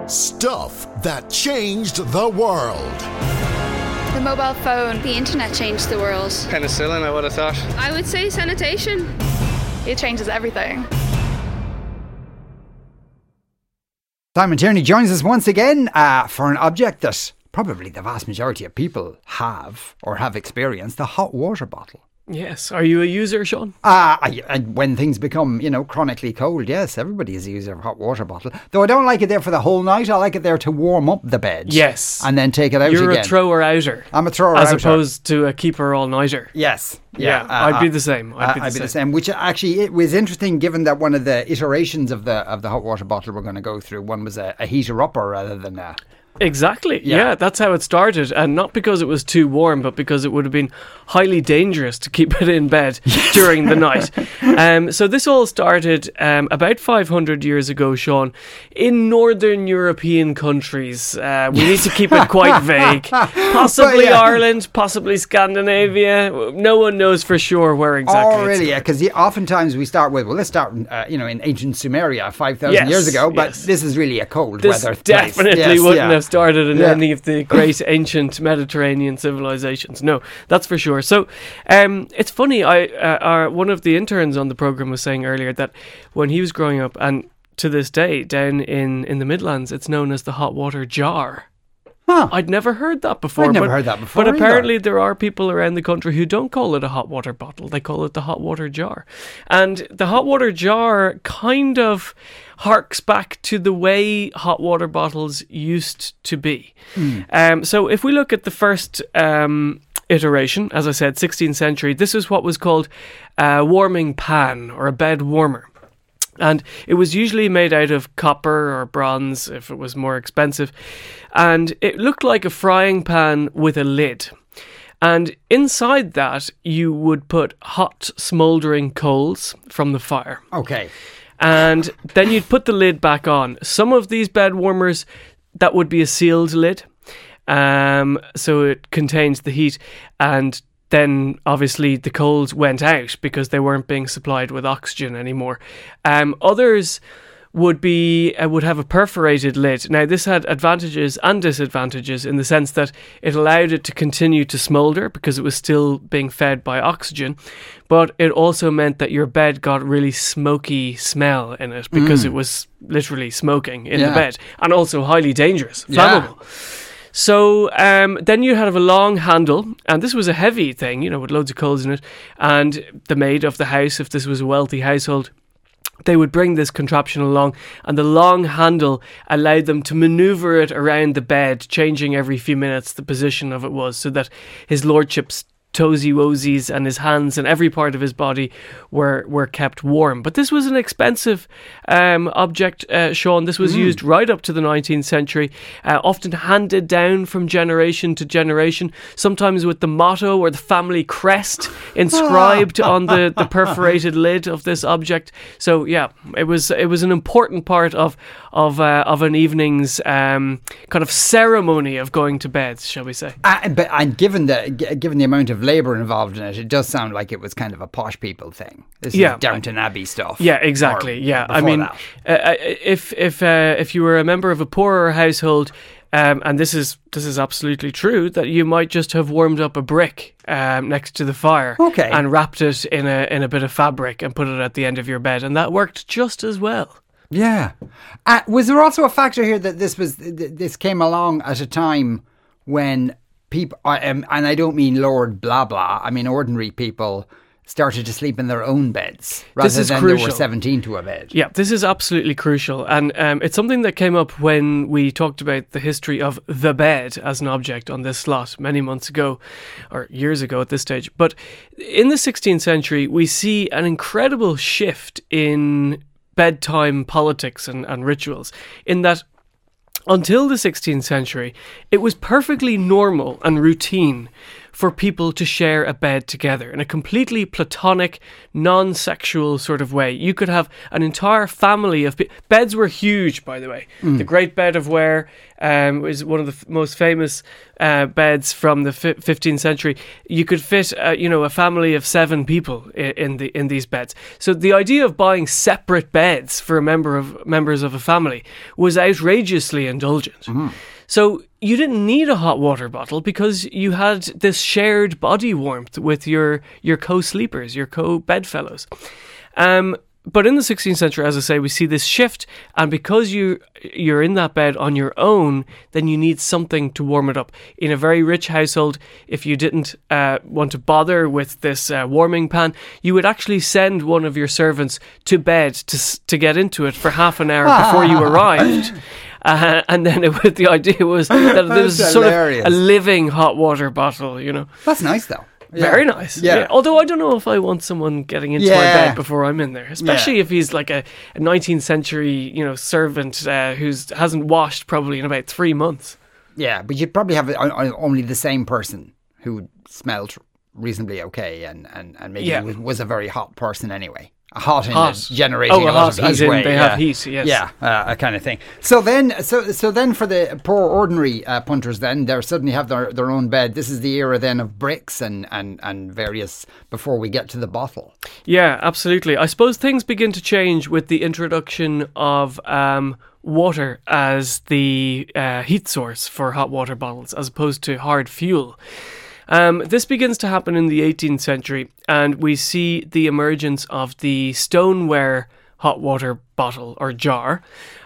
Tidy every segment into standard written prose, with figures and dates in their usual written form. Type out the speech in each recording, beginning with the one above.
Stuff that changed the world. The mobile phone. The internet changed the world. Penicillin, I would have thought. I would say sanitation. It changes everything. Simon Tierney joins us once again for an object that probably the vast majority of people have or have experienced, the hot water bottle. Yes. Are you a user, Sean? When things become, chronically cold, yes, everybody is a user of a hot water bottle. Though I don't like it there for the whole night. I like it there to warm up the bed. Yes. And then take it out again. You're a thrower-outer. I'm a thrower-outer. As opposed to a keeper-all-nighter. Yes. Yeah, I'd be the same. I'd be the same. Which actually, it was interesting given that one of the iterations of the hot water bottle we're going to go through, one was a heater-upper rather than a... Exactly. Yeah, that's how it started. And not because it was too warm, but because it would have been highly dangerous to keep it in bed during the night. So this all started about 500 years ago, Sean, in northern European countries. We need to keep it quite vague. Possibly Ireland, possibly Scandinavia. No one knows for sure where exactly. Oh, really? Yeah, because oftentimes we start with, let's start in ancient Sumeria 5,000 years ago, but this is really a cold weather place. This definitely wouldn't have started in any of the great ancient Mediterranean civilizations. No, that's for sure. So it's funny, one of the interns on the programme was saying earlier that when he was growing up, and to this day down in the Midlands, it's known as the hot water jar. Huh. I'd never heard that before. But apparently there are people around the country who don't call it a hot water bottle. They call it the hot water jar. And the hot water jar kind of harks back to the way hot water bottles used to be. So if we look at the first iteration, as I said, 16th century, this is what was called a warming pan or a bed warmer. And it was usually made out of copper or bronze if it was more expensive. And it looked like a frying pan with a lid. And inside that, you would put hot, smouldering coals from the fire. Okay. And then you'd put the lid back on. Some of these bed warmers, that would be a sealed lid. So it contains the heat, and then obviously the coals went out because they weren't being supplied with oxygen anymore. Others would have a perforated lid. Now this had advantages and disadvantages in the sense that it allowed it to continue to smoulder because it was still being fed by oxygen, but it also meant that your bed got really smoky smell in it because it was literally smoking in the bed, and also highly dangerous, flammable. So then you have a long handle, and this was a heavy thing, with loads of coals in it, and the maid of the house, if this was a wealthy household, they would bring this contraption along, and the long handle allowed them to manoeuvre it around the bed, changing every few minutes the position of it was, so that his lordship's toesy-woesies and his hands and every part of his body were kept warm. But this was an expensive object, Sean. This was used right up to the 19th century, often handed down from generation to generation, sometimes with the motto or the family crest inscribed on the perforated lid of this object. So yeah, it was an important part of an evening's kind of ceremony of going to bed, shall we say. And given the amount of labour involved in it, it does sound like it was kind of a posh people thing. This is Downton Abbey stuff. Yeah, exactly. Yeah, I mean, if you were a member of a poorer household, and this is absolutely true, that you might just have warmed up a brick next to the fire, and wrapped it in a bit of fabric and put it at the end of your bed, and that worked just as well. Yeah. Was there also a factor here that this came along at a time when people, and I don't mean Lord blah blah, I mean ordinary people started to sleep in their own beds rather than there were 17 to a bed. Yeah, this is absolutely crucial, and it's something that came up when we talked about the history of the bed as an object on this slot many months ago, or years ago at this stage. But in the 16th century, we see an incredible shift in bedtime politics and rituals, in that until the 16th century, it was perfectly normal and routine for people to share a bed together in a completely platonic, non-sexual sort of way. You could have an entire family of beds were huge, by the way. The Great Bed of Ware is one of the most famous beds from the 15th century. You could fit, a family of 7 people in these beds. So the idea of buying separate beds for members of a family was outrageously indulgent. So you didn't need a hot water bottle because you had this shared body warmth with your co-sleepers, your co-bedfellows. But in the 16th century, as I say, we see this shift, and because you're in that bed on your own, then you need something to warm it up. In a very rich household, if you didn't want to bother with this warming pan, you would actually send one of your servants to bed to get into it for half an hour before you arrived. And then the idea was that there was sort of a living hot water bottle, That's nice, though. Yeah. Very nice. Yeah. Although I don't know if I want someone getting into my bed before I'm in there, especially if he's like a 19th century, servant who hasn't washed probably in about 3 months. Yeah, but you'd probably have only the same person who smelled reasonably okay and maybe was a very hot person anyway. Hot in generating a lot of heat way. They have heat, yes. Yeah, a kind of thing. So then for the poor ordinary punters, then they suddenly have their own bed. This is the era then of bricks and various before we get to the bottle. Yeah, absolutely. I suppose things begin to change with the introduction of water as the heat source for hot water bottles, as opposed to hard fuel. This begins to happen in the 18th century, and we see the emergence of the stoneware hot water bottle or jar.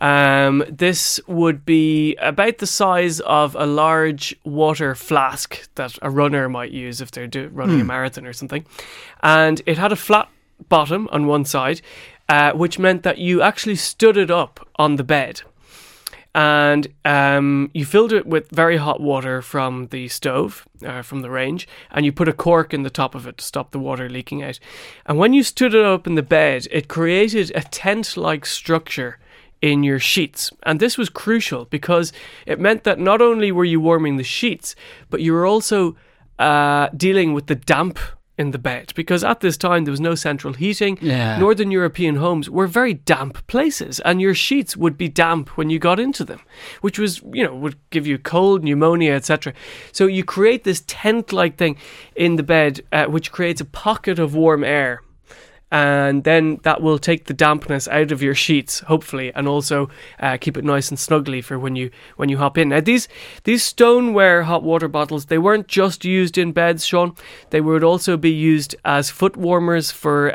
This would be about the size of a large water flask that a runner might use if they're running a marathon or something. And it had a flat bottom on one side, which meant that you actually stood it up on the bed. And you filled it with very hot water from the stove, from the range, and you put a cork in the top of it to stop the water leaking out. And when you stood it up in the bed, it created a tent-like structure in your sheets. And this was crucial because it meant that not only were you warming the sheets, but you were also dealing with the damp in the bed, because at this time there was no central heating. Northern European homes were very damp places, and your sheets would be damp when you got into them, which was, would give you cold, pneumonia, etc. So you create this tent-like thing in the bed, which creates a pocket of warm air, and then that will take the dampness out of your sheets, hopefully, and also keep it nice and snuggly for when you hop in. Now, these stoneware hot water bottles, they weren't just used in beds, Sean. They would also be used as foot warmers for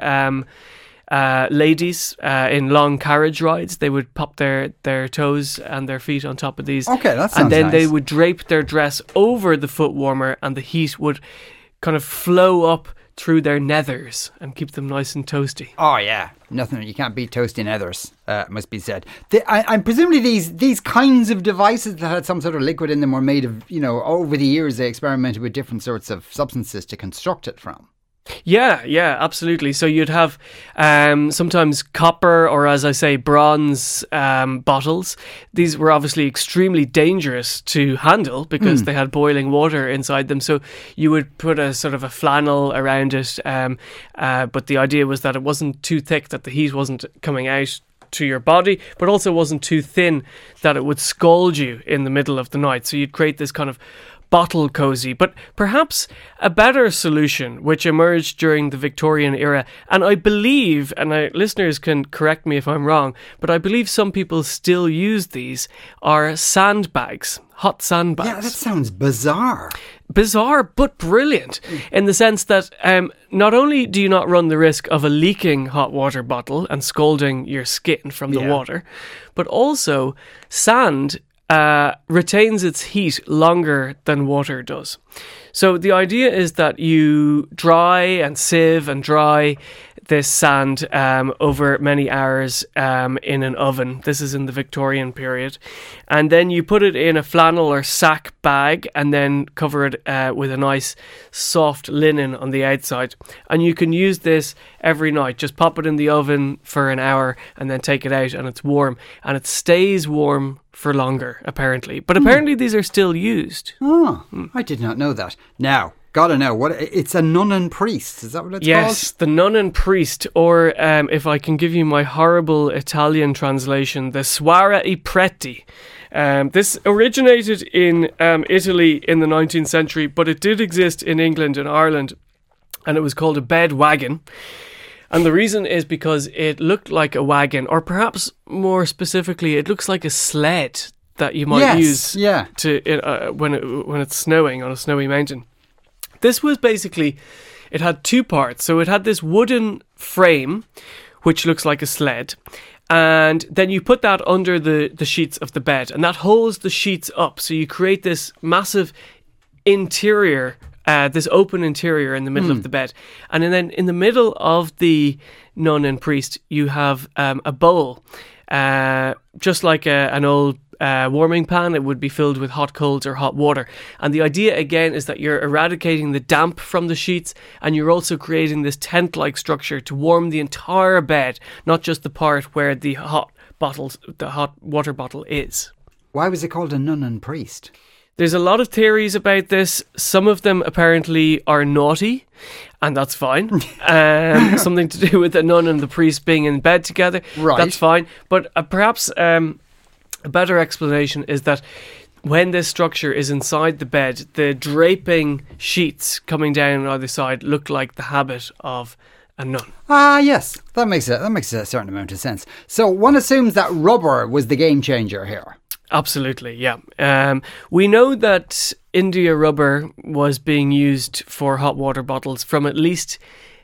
ladies in long carriage rides. They would pop their toes and their feet on top of these. Okay, that sounds And then nice. they would drape their dress over the foot warmer, and the heat would kind of flow up through their nethers and keep them nice and toasty. Oh yeah, nothing. You can't beat toasty nethers. Must be said. And presumably these kinds of devices that had some sort of liquid in them were made of, over the years they experimented with different sorts of substances to construct it from. Yeah, absolutely. So you'd have sometimes copper or, as I say, bronze bottles. These were obviously extremely dangerous to handle because they had boiling water inside them. So you would put a sort of a flannel around it. But the idea was that it wasn't too thick, that the heat wasn't coming out to your body, but also wasn't too thin that it would scald you in the middle of the night. So you'd create this kind of bottle cozy, but perhaps a better solution which emerged during the Victorian era, and I believe, and listeners can correct me if I'm wrong, but I believe some people still use these, are sandbags, hot sandbags. Yeah, that sounds bizarre. Bizarre, but brilliant, in the sense that not only do you not run the risk of a leaking hot water bottle and scalding your skin from the water, but also sand retains its heat longer than water does. So the idea is that you dry and sieve and dry this sand over many hours in an oven. This is in the Victorian period. And then you put it in a flannel or sack bag and then cover it with a nice soft linen on the outside. And you can use this every night. Just pop it in the oven for an hour and then take it out and it's warm. And it stays warm for longer, apparently. But apparently these are still used. Oh, I did not know that. Now, Gotta know what it's a nun and priest. Is that what it's called? Yes, the nun and priest, or if I can give you my horrible Italian translation, the suora I preti. This originated in Italy in the 19th century, but it did exist in England and Ireland, and it was called a bed wagon. And the reason is because it looked like a wagon, or perhaps more specifically, it looks like a sled that you might use to when it's snowing on a snowy mountain. This was basically, it had two parts. So it had this wooden frame, which looks like a sled. And then you put that under the sheets of the bed. And that holds the sheets up. So you create this massive interior, this open interior in the middle of the bed. And then in the middle of the nun and priest, you have a bowl. Just like an old warming pan, it would be filled with hot coals or hot water. And the idea again is that you're eradicating the damp from the sheets, and you're also creating this tent-like structure to warm the entire bed, not just the part where the hot water bottle is. Why was it called a nun and priest? There's a lot of theories about this. Some of them apparently are naughty, and that's fine. Something to do with the nun and the priest being in bed together. Right. That's fine. But perhaps a better explanation is that when this structure is inside the bed, the draping sheets coming down on either side look like the habit of a nun. Ah, yes. That makes a certain amount of sense. So one assumes that rubber was the game changer here. Absolutely, yeah. We know that India rubber was being used for hot water bottles from at least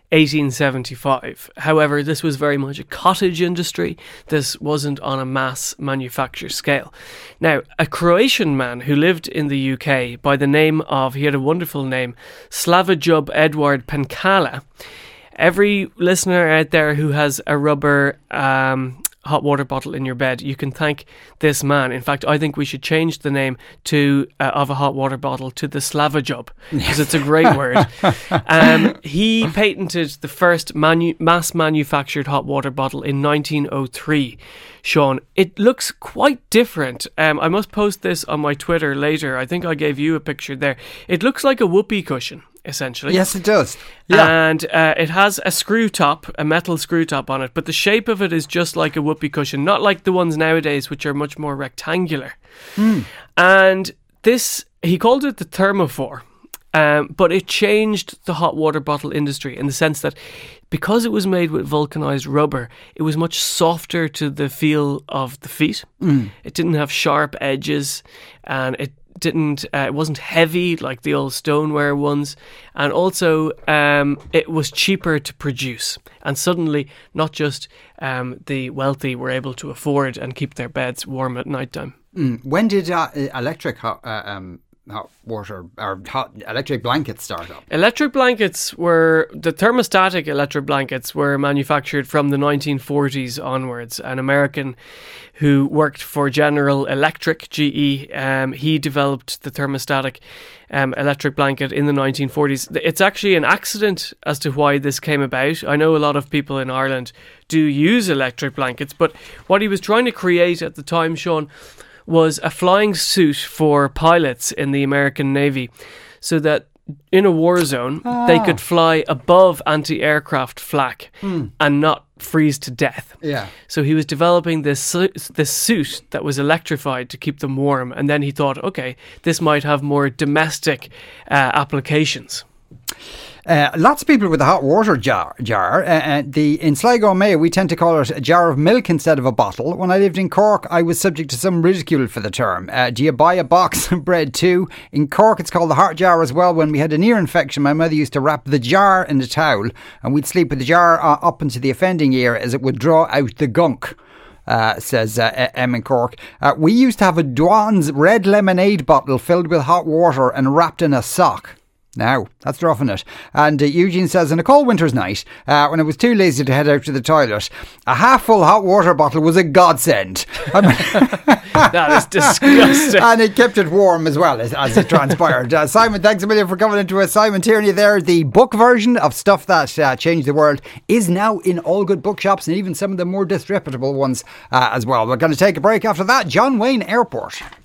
1875. However, this was very much a cottage industry. This wasn't on a mass manufacture scale. Now, a Croatian man who lived in the UK by the name of, he had a wonderful name, Slavojub Edward Penkala. Every listener out there who has a rubber hot water bottle in your bed, you can thank this man. In fact, I think we should change the name of a hot water bottle to the Slavojub, because it's a great word. He patented the first mass manufactured hot water bottle in 1903. Sean, it looks quite different. I must post this on my Twitter later. I think I gave you a picture there. It looks like a whoopee cushion, essentially. Yes, it does. Yeah. And it has a screw top, a metal screw top on it, but the shape of it is just like a whoopee cushion, not like the ones nowadays, which are much more rectangular. And this, he called it the Thermophore. But it changed the hot water bottle industry in the sense that because it was made with vulcanized rubber, it was much softer to the feel of the feet. It didn't have sharp edges, and it wasn't heavy like the old stoneware ones, and also it was cheaper to produce. And suddenly, not just the wealthy were able to afford and keep their beds warm at night time. When did electric hot water or hot electric blankets start up? Electric blankets the thermostatic electric blankets were manufactured from the 1940s onwards. An American who worked for General Electric, GE, he developed the thermostatic electric blanket in the 1940s. It's actually an accident as to why this came about. I know a lot of people in Ireland do use electric blankets, but what he was trying to create at the time, Sean, was a flying suit for pilots in the American Navy, so that in a war zone they could fly above anti-aircraft flak and not freeze to death. Yeah. So he was developing this suit that was electrified to keep them warm, and then he thought, okay, this might have more domestic applications. Lots of people with a hot water jar. In Sligo, Mayo, we tend to call it a jar of milk instead of a bottle. When I lived in Cork, I was subject to some ridicule for the term. Do you buy a box of bread too? In Cork, it's called the heart jar as well. When we had an ear infection, my mother used to wrap the jar in a towel, and we'd sleep with the jar up into the offending ear as it would draw out the gunk. Says M in Cork. We used to have a Dwan's red lemonade bottle filled with hot water and wrapped in a sock. Now, that's roughing it. And Eugene says, on a cold winter's night, when I was too lazy to head out to the toilet, a half-full hot water bottle was a godsend. That is disgusting. And it kept it warm as well, as it transpired. Simon, thanks a million for coming into us. Simon Tierney there. The book version of Stuff That Changed the World is now in all good bookshops, and even some of the more disreputable ones as well. We're going to take a break after that. John Wayne Airport.